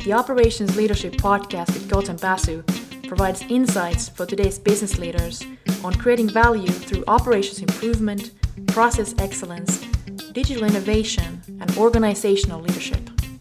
The Operations Leadership Podcast with Gautam Basu provides insights for today's business leaders on creating value through operations improvement, process excellence, digital innovation, and organizational leadership.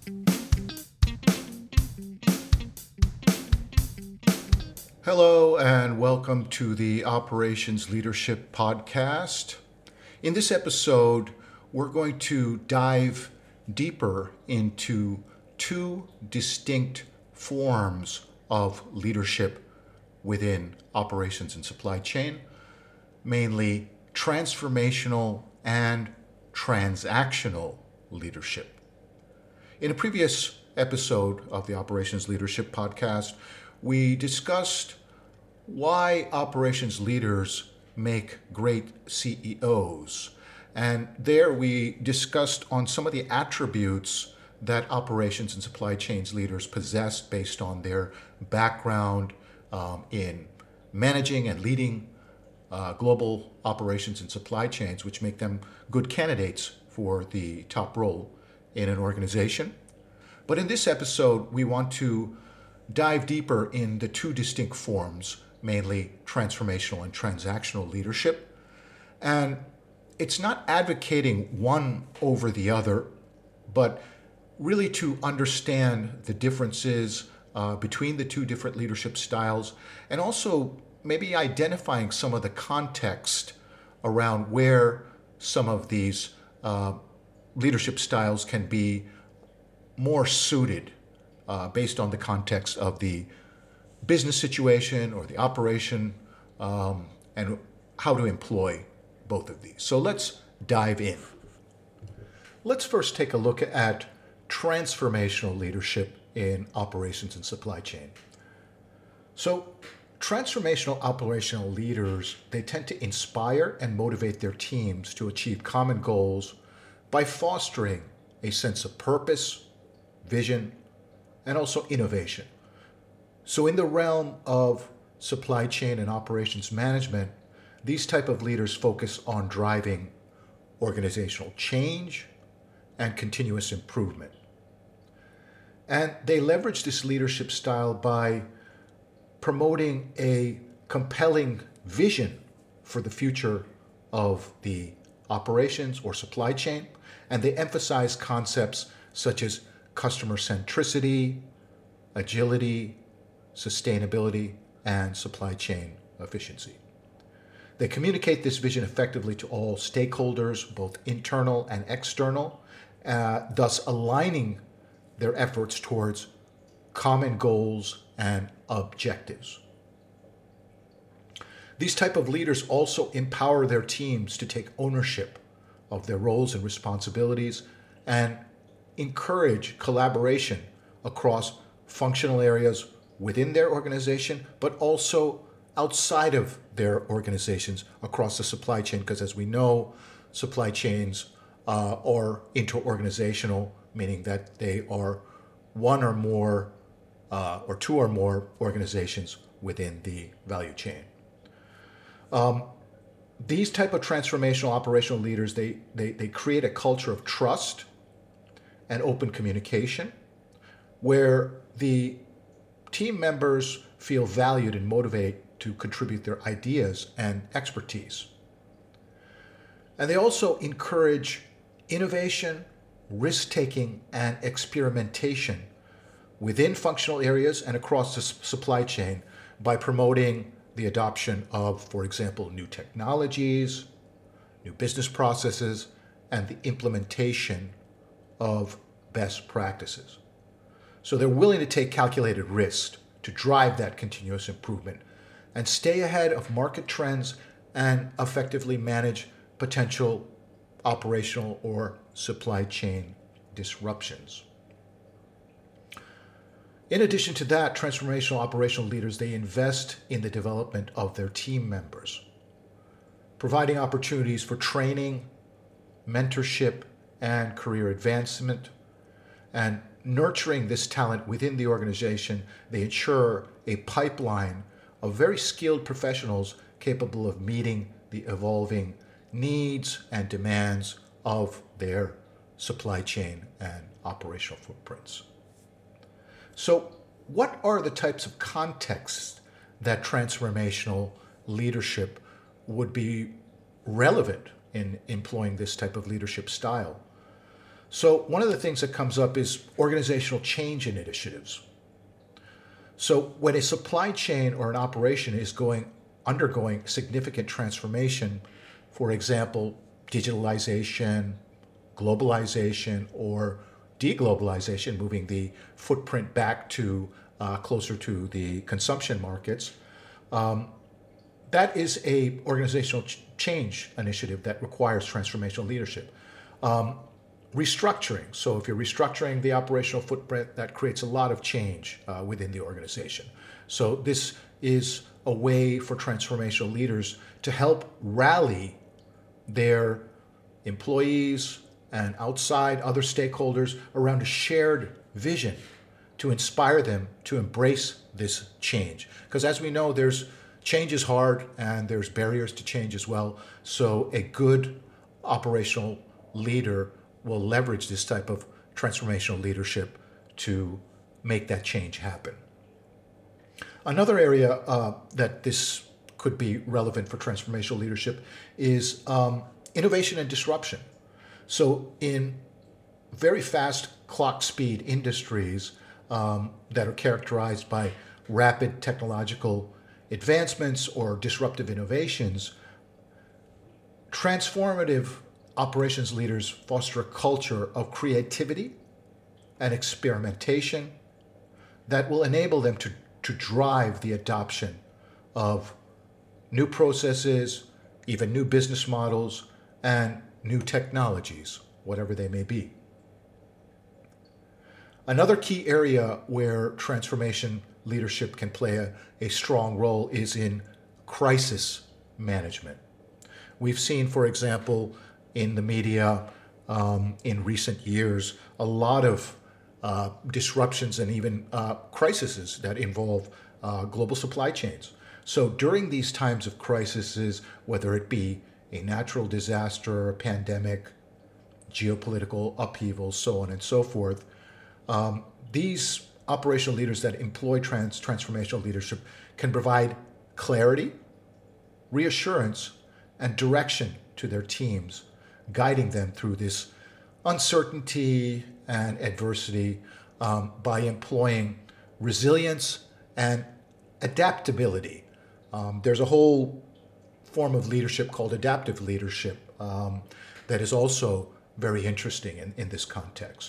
Hello and welcome to the Operations Leadership Podcast. In this episode, we're going to dive deeper into two distinct forms of leadership within operations and supply chain, mainly transformational and transactional leadership. In a previous episode of the Operations Leadership Podcast, we discussed why operations leaders make great CEOs. And there we discussed on some of the attributes that operations and supply chains leaders possess based on their background in managing and leading global operations and supply chains, which make them good candidates for the top role in an organization. But in this episode, we want to dive deeper in the two distinct forms, mainly transformational and transactional leadership. And it's not advocating one over the other, but really to understand the differences between the two different leadership styles, and also maybe identifying some of the context around where some of these leadership styles can be more suited based on the context of the business situation or the operation, and how to employ both of these. So let's dive in. Let's first take a look at transformational leadership in operations and supply chain. So transformational operational leaders, they tend to inspire and motivate their teams to achieve common goals by fostering a sense of purpose, vision, and also innovation. So in the realm of supply chain and operations management, these type of leaders focus on driving organizational change and continuous improvement. And they leverage this leadership style by promoting a compelling vision for the future of the operations or supply chain, and they emphasize concepts such as customer centricity, agility, sustainability, and supply chain efficiency. They communicate this vision effectively to all stakeholders, both internal and external, thus aligning their efforts towards common goals and objectives. These type of leaders also empower their teams to take ownership of their roles and responsibilities and encourage collaboration across functional areas within their organization, but also outside of their organizations across the supply chain, because as we know, supply chains are inter-organizational, meaning that they are one or more or two or more organizations within the value chain. These type of transformational operational leaders, they create a culture of trust and open communication, where the team members feel valued and motivated to contribute their ideas and expertise. And they also encourage innovation, risk-taking, and experimentation within functional areas and across the supply chain by promoting the adoption of, for example, new technologies, new business processes, and the implementation of best practices. So they're willing to take calculated risks to drive that continuous improvement and stay ahead of market trends and effectively manage potential operational or supply chain disruptions. In addition to that, transformational operational leaders, they invest in the development of their team members, providing opportunities for training, mentorship, and career advancement, and nurturing this talent within the organization. They ensure a pipeline of very skilled professionals capable of meeting the evolving needs and demands of their supply chain and operational footprints. So, what are the types of contexts that transformational leadership would be relevant in employing this type of leadership style? So, one of the things that comes up is organizational change initiatives. So, when a supply chain or an operation is undergoing significant transformation, for example, digitalization, globalization, or deglobalization, moving the footprint back to closer to the consumption markets, that is a organizational change initiative that requires transformational leadership. Restructuring. So if you're restructuring the operational footprint, that creates a lot of change within the organization. So this is a way for transformational leaders to help rally their employees and outside other stakeholders around a shared vision to inspire them to embrace this change. Because as we know, change is hard and there's barriers to change as well. So a good operational leader will leverage this type of transformational leadership to make that change happen. Another area that this could be relevant for transformational leadership is innovation and disruption. So in very fast clock speed industries that are characterized by rapid technological advancements or disruptive innovations, transformative operations leaders foster a culture of creativity and experimentation that will enable them to drive the adoption of new processes, even new business models, and new technologies, whatever they may be. Another key area where transformation leadership can play a strong role is in crisis management. We've seen, for example, in the media in recent years, a lot of disruptions and even crises that involve global supply chains. So during these times of crises, whether it be a natural disaster, a pandemic, geopolitical upheaval, so on and so forth, these operational leaders that employ transformational leadership can provide clarity, reassurance, and direction to their teams, guiding them through this uncertainty and adversity by employing resilience and adaptability. There's a whole form of leadership called adaptive leadership that is also very interesting in this context.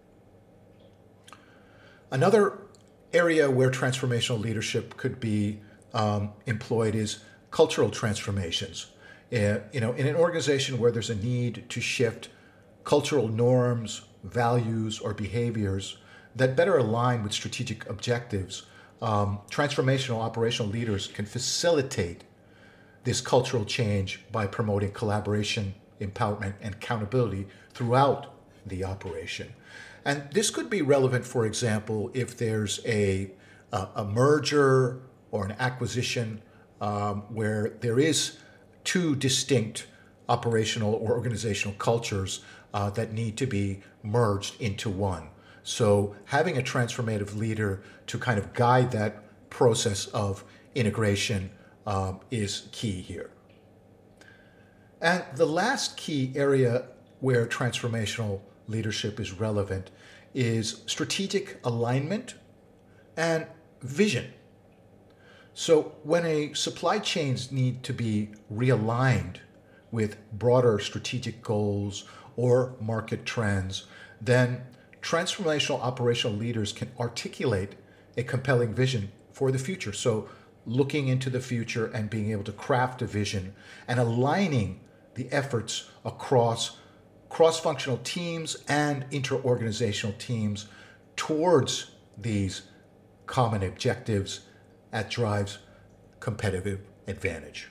Another area where transformational leadership could be employed is cultural transformations. In an organization where there's a need to shift cultural norms, values, or behaviors that better align with strategic objectives, transformational operational leaders can facilitate this cultural change by promoting collaboration, empowerment, and accountability throughout the operation. And this could be relevant, for example, if there's a merger or an acquisition where there is two distinct operational or organizational cultures that need to be merged into one. So having a transformative leader to kind of guide that process of integration is key here. And the last key area where transformational leadership is relevant is strategic alignment and vision. So when a supply chains need to be realigned with broader strategic goals or market trends, then transformational operational leaders can articulate a compelling vision for the future. So looking into the future and being able to craft a vision and aligning the efforts across cross-functional teams and inter-organizational teams towards these common objectives that drives competitive advantage.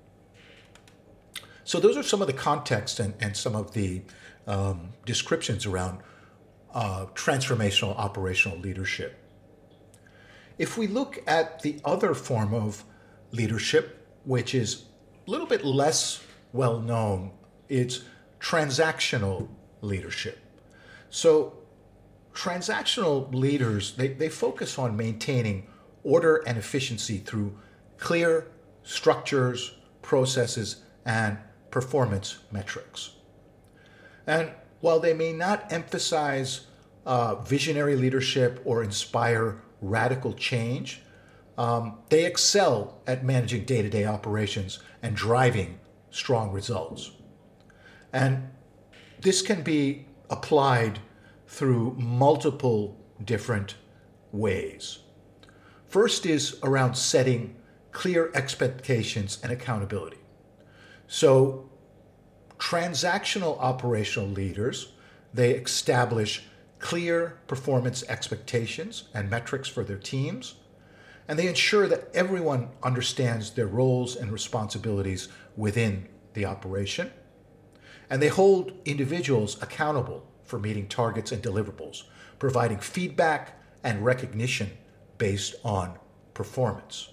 So those are some of the context and some of the descriptions around transformational operational leadership. If we look at the other form of leadership, which is a little bit less well known, it's transactional leadership. So transactional leaders, they focus on maintaining order and efficiency through clear structures, processes, and performance metrics. And while they may not emphasize visionary leadership or inspire radical change, they excel at managing day-to-day operations and driving strong results. And this can be applied through multiple different ways. First is around setting clear expectations and accountability. So transactional operational leaders, they establish clear performance expectations and metrics for their teams, and they ensure that everyone understands their roles and responsibilities within the operation. And they hold individuals accountable for meeting targets and deliverables, providing feedback and recognition based on performance.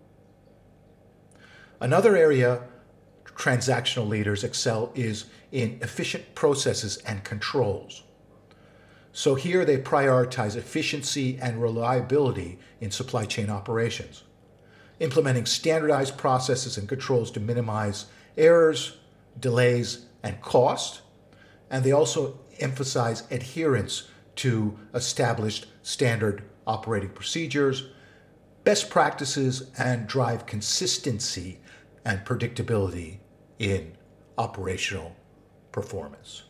Another area transactional leaders excel is in efficient processes and controls. So here they prioritize efficiency and reliability in supply chain operations, implementing standardized processes and controls to minimize errors, delays, and cost. And they also emphasize adherence to established standard operating procedures, best practices, and drive consistency and predictability in operational performance.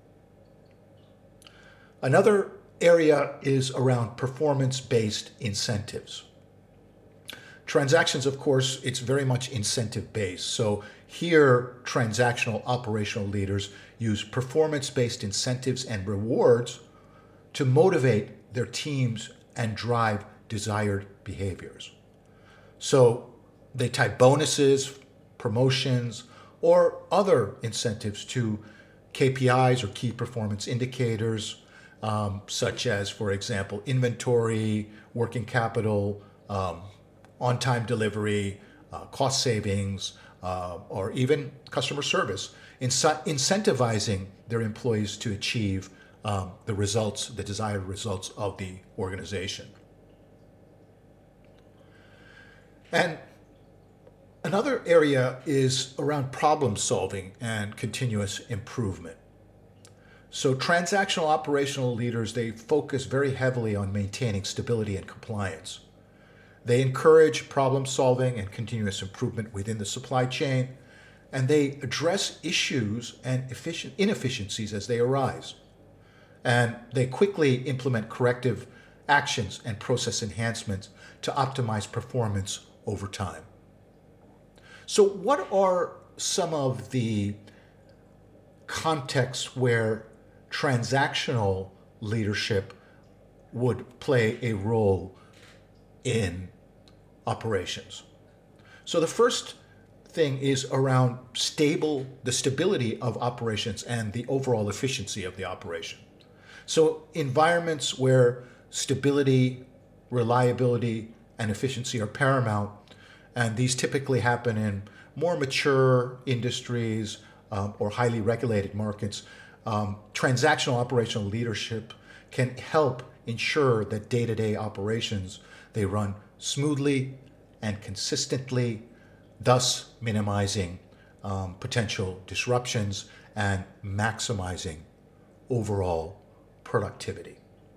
Another area is around performance-based incentives. Transactions, of course, it's very much incentive-based. So here, transactional operational leaders use performance-based incentives and rewards to motivate their teams and drive desired behaviors. So they tie bonuses, promotions, or other incentives to KPIs or key performance indicators, such as, for example, inventory, working capital, on-time delivery, cost savings, or even customer service, incentivizing their employees to achieve the desired results of the organization. And another area is around problem solving and continuous improvement. So transactional operational leaders, they focus very heavily on maintaining stability and compliance. They encourage problem solving and continuous improvement within the supply chain, and they address issues and inefficiencies as they arise. And they quickly implement corrective actions and process enhancements to optimize performance over time. So what are some of the contexts where transactional leadership would play a role in operations? So the first thing is around the stability of operations and the overall efficiency of the operation. So environments where stability, reliability, and efficiency are paramount, and these typically happen in more mature industries or highly regulated markets, transactional operational leadership can help ensure that day-to-day operations, they run smoothly and consistently, thus minimizing potential disruptions and maximizing overall productivity.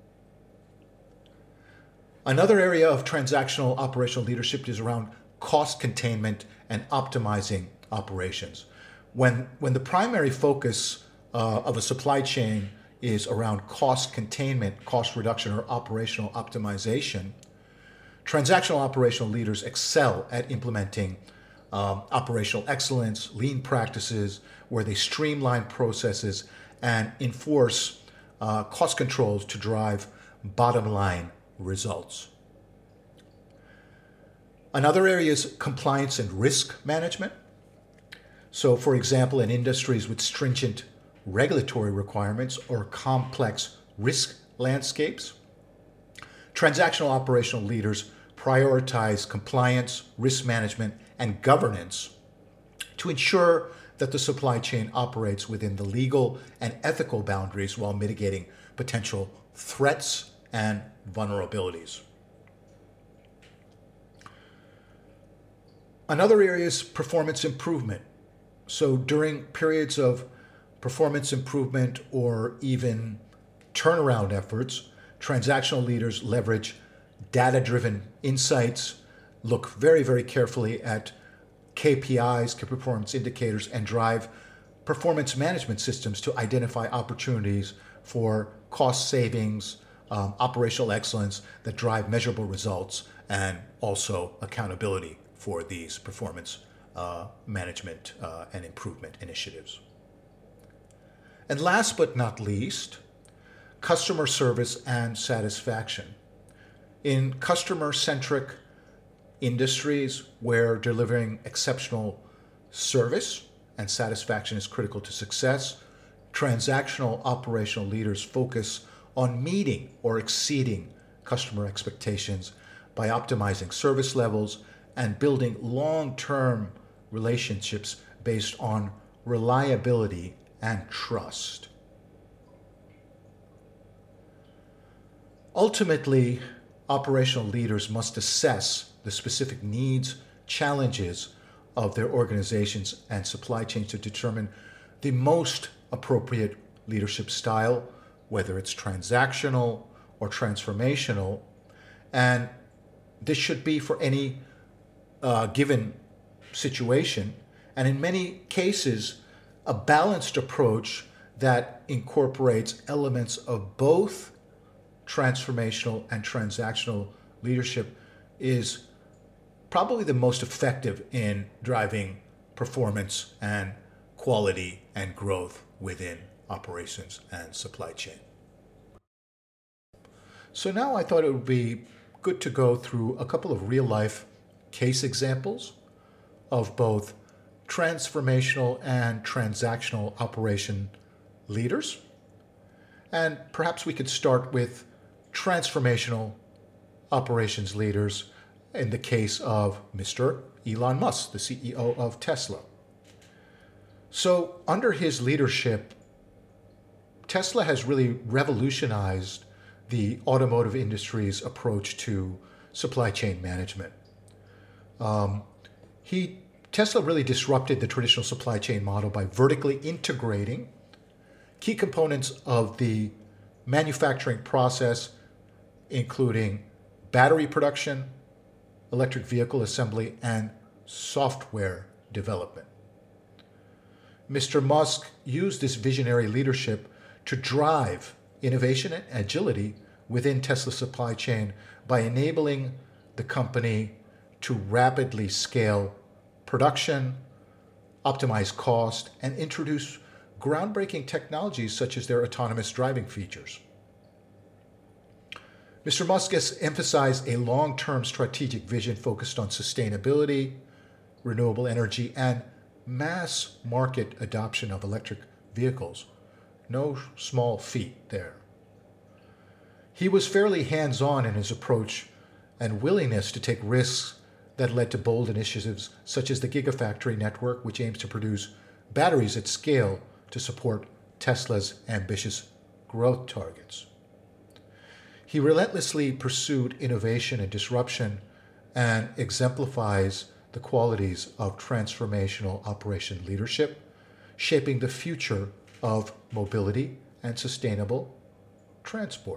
Another area of transactional operational leadership is around cost containment and optimizing operations. When the primary focus of a supply chain is around cost containment, cost reduction, or operational optimization, transactional operational leaders excel at implementing operational excellence, lean practices, where they streamline processes and enforce cost controls to drive bottom line results. Another area is compliance and risk management. So, for example, in industries with stringent regulatory requirements or complex risk landscapes, transactional operational leaders prioritize compliance, risk management, and governance to ensure that the supply chain operates within the legal and ethical boundaries while mitigating potential threats and vulnerabilities. Another area is performance improvement. So during periods of performance improvement or even turnaround efforts, transactional leaders leverage data-driven insights, look very, very carefully at KPIs, key performance indicators, and drive performance management systems to identify opportunities for cost savings, operational excellence that drive measurable results, and also accountability for these performance management and improvement initiatives. And last but not least, customer service and satisfaction. In customer-centric industries where delivering exceptional service and satisfaction is critical to success, transactional operational leaders focus on meeting or exceeding customer expectations by optimizing service levels and building long-term relationships based on reliability and trust. Ultimately, operational leaders must assess the specific needs, challenges of their organizations and supply chains to determine the most appropriate leadership style, whether it's transactional or transformational. And this should be for any given situation. And in many cases, a balanced approach that incorporates elements of both transformational and transactional leadership is probably the most effective in driving performance and quality and growth within operations and supply chain. So now I thought it would be good to go through a couple of real-life case examples of both transformational and transactional operation leaders. And perhaps we could start with transformational operations leaders in the case of Mr. Elon Musk, the CEO of Tesla. So under his leadership, Tesla has really revolutionized the automotive industry's approach to supply chain management. Tesla really disrupted the traditional supply chain model by vertically integrating key components of the manufacturing process, including battery production, electric vehicle assembly, and software development. Mr. Musk used this visionary leadership to drive innovation and agility within Tesla's supply chain by enabling the company to rapidly scale production, optimize cost, and introduce groundbreaking technologies such as their autonomous driving features. Mr. Musk has emphasized a long-term strategic vision focused on sustainability, renewable energy, and mass market adoption of electric vehicles. No small feat there. He was fairly hands-on in his approach and willingness to take risks that led to bold initiatives such as the Gigafactory network, which aims to produce batteries at scale to support Tesla's ambitious growth targets. He relentlessly pursued innovation and disruption and exemplifies the qualities of transformational operation leadership, shaping the future of mobility and sustainable transport.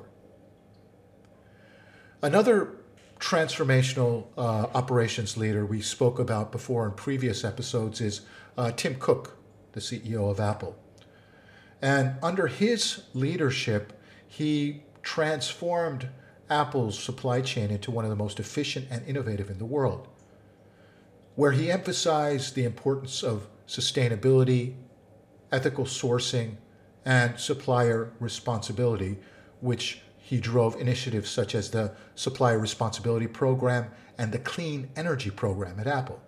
Another transformational operations leader we spoke about before in previous episodes is Tim Cook, the CEO of Apple. And under his leadership, he transformed Apple's supply chain into one of the most efficient and innovative in the world, where he emphasized the importance of sustainability, ethical sourcing, and supplier responsibility, which he drove initiatives such as the Supplier Responsibility Program and the Clean Energy Program at Apple.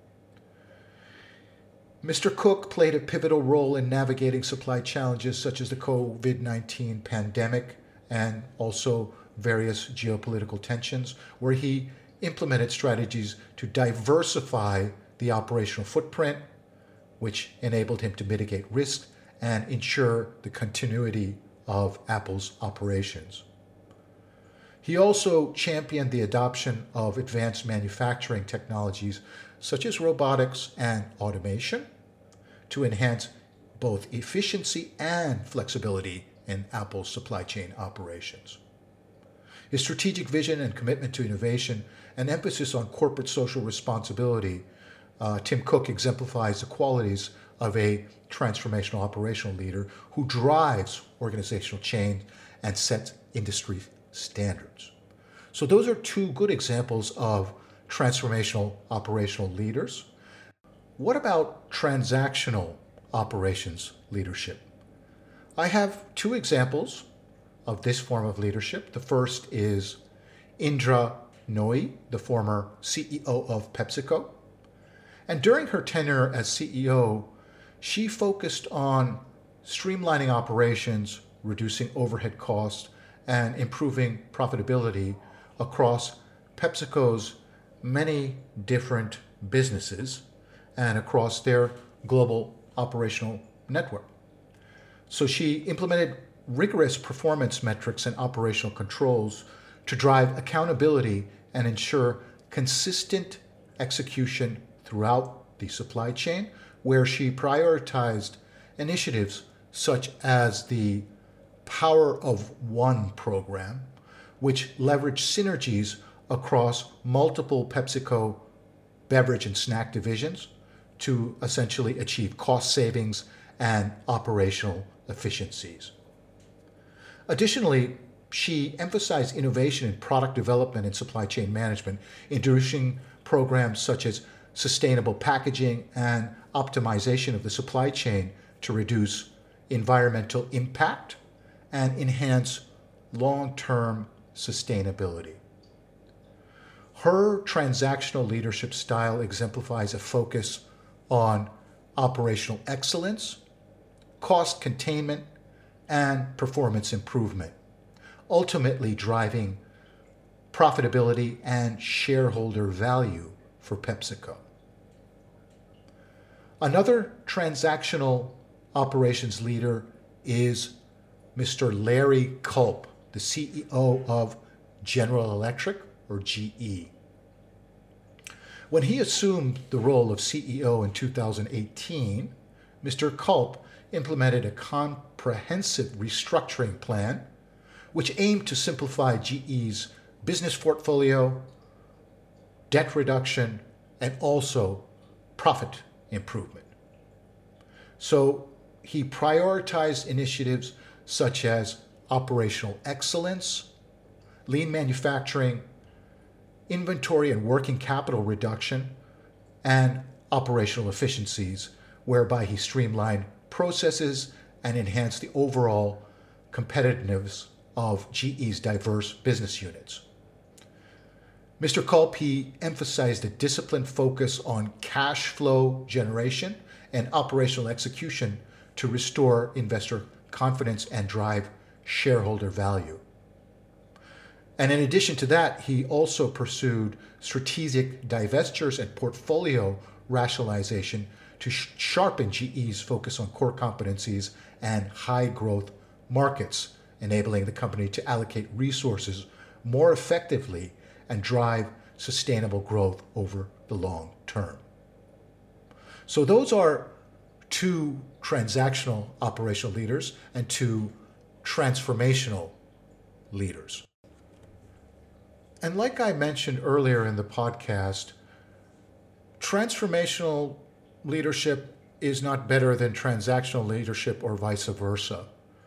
Mr. Cook played a pivotal role in navigating supply challenges such as the COVID-19 pandemic and also various geopolitical tensions, where he implemented strategies to diversify the operational footprint, which enabled him to mitigate risk and ensure the continuity of Apple's operations. He also championed the adoption of advanced manufacturing technologies such as robotics and automation to enhance both efficiency and flexibility in Apple's supply chain operations. His strategic vision and commitment to innovation and emphasis on corporate social responsibility, Tim Cook exemplifies the qualities of a transformational operational leader who drives organizational change and sets industry standards. So those are two good examples of transformational operational leaders. What about transactional operations leadership? I have two examples of this form of leadership. The first is Indra Nooyi, the former CEO of PepsiCo. And during her tenure as CEO, she focused on streamlining operations, reducing overhead costs, and improving profitability across PepsiCo's many different businesses and across their global operational network. So she implemented rigorous performance metrics and operational controls to drive accountability and ensure consistent execution throughout the supply chain, where she prioritized initiatives such as the Power of One program, which leveraged synergies across multiple PepsiCo beverage and snack divisions to essentially achieve cost savings and operational efficiencies. Additionally, she emphasized innovation in product development and supply chain management, introducing programs such as sustainable packaging and optimization of the supply chain to reduce environmental impact and enhance long-term sustainability. Her transactional leadership style exemplifies a focus on operational excellence, cost containment, and performance improvement, ultimately driving profitability and shareholder value for PepsiCo. Another transactional operations leader is Mr. Larry Culp, the CEO of General Electric, or GE. When he assumed the role of CEO in 2018, Mr. Culp implemented a comprehensive restructuring plan which aimed to simplify GE's business portfolio, debt reduction, and also profit improvement. So he prioritized initiatives such as operational excellence, lean manufacturing, inventory and working capital reduction, and operational efficiencies, whereby he streamlined processes and enhanced the overall competitiveness of GE's diverse business units. Mr. Culp emphasized a disciplined focus on cash flow generation and operational execution to restore investor confidence and drive shareholder value. And in addition to that, he also pursued strategic divestitures and portfolio rationalization to sharpen GE's focus on core competencies and high growth markets, enabling the company to allocate resources more effectively and drive sustainable growth over the long term. So those are two transactional operational leaders and two transformational leaders. And like I mentioned earlier in the podcast, transformational leadership is not better than transactional leadership or vice versa.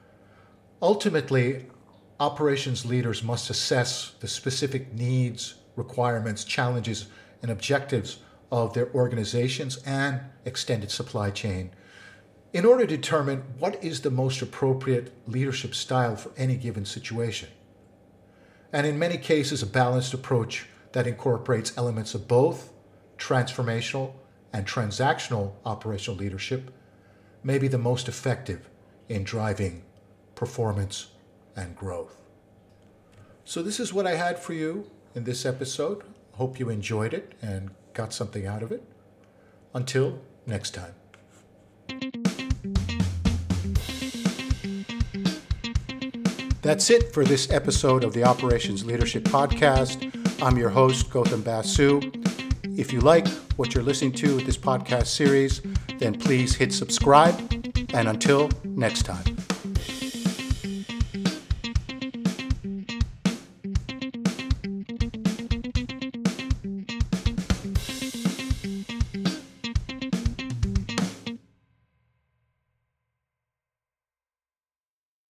Ultimately, operations leaders must assess the specific needs, requirements, challenges, and objectives of their organizations and extended supply chain in order to determine what is the most appropriate leadership style for any given situation. And in many cases, a balanced approach that incorporates elements of both transformational and transactional operational leadership may be the most effective in driving performance and growth. So this is what I had for you in this episode. Hope you enjoyed it and got something out of it. Until next time. That's it for this episode of the Operations Leadership Podcast. I'm your host, Gautam Basu. If you like what you're listening to with this podcast series, then please hit subscribe. And until next time.